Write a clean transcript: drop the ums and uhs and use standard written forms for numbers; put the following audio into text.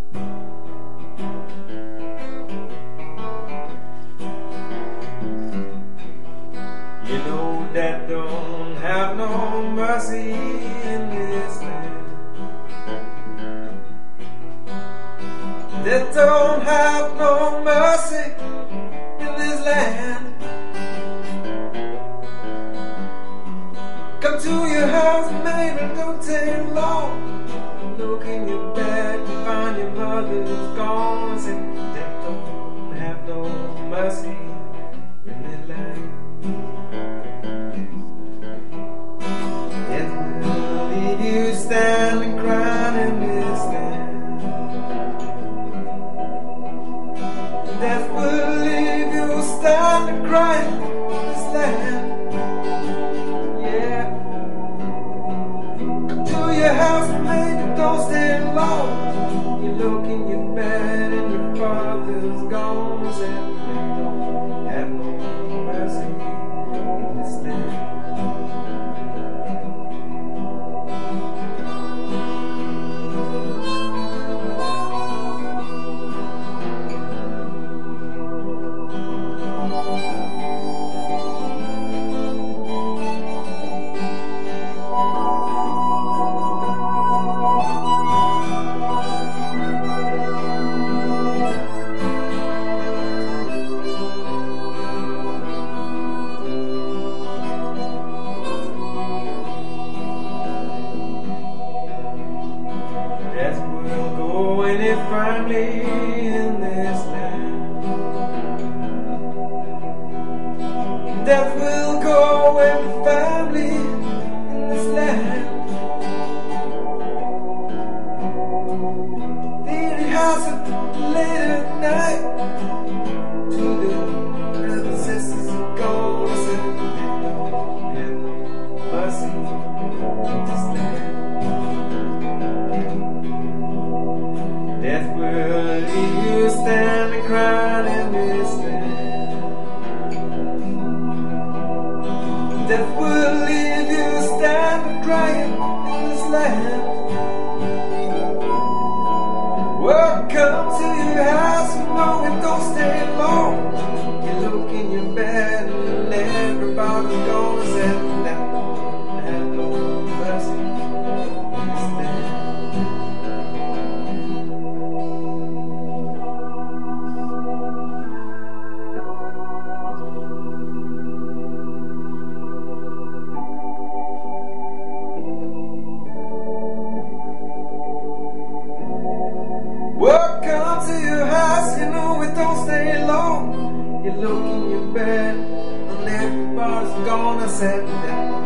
You know that don't have no mercy in this land. That don't have no mercy in this land. Come to your house, baby, don't take long. Look in your bed and find your mother's gone. Say, that don't have no mercy in this land. Death will leave you standing crying in this land. Death will leave you standing crying in this land. Yeah. Come to your house, baby, don't stay long. You look in your bed and your father's gone. Say, they don't have no mercy in this land. Death will go any family in this land. Death will go any family in this land. Leave the house late at night to the brothers and sisters gone. Say, they don't have no mercy in this land. Death will leave you standing crying in this land. Death will leave you standing crying in this land. Welcome to your house, you know it don't stay long. You look in your bed and everybody's gonna say that don't have no mercy in this land. Welcome to your house, you know it don't stay long. You look in your bed and everybody's gonna say that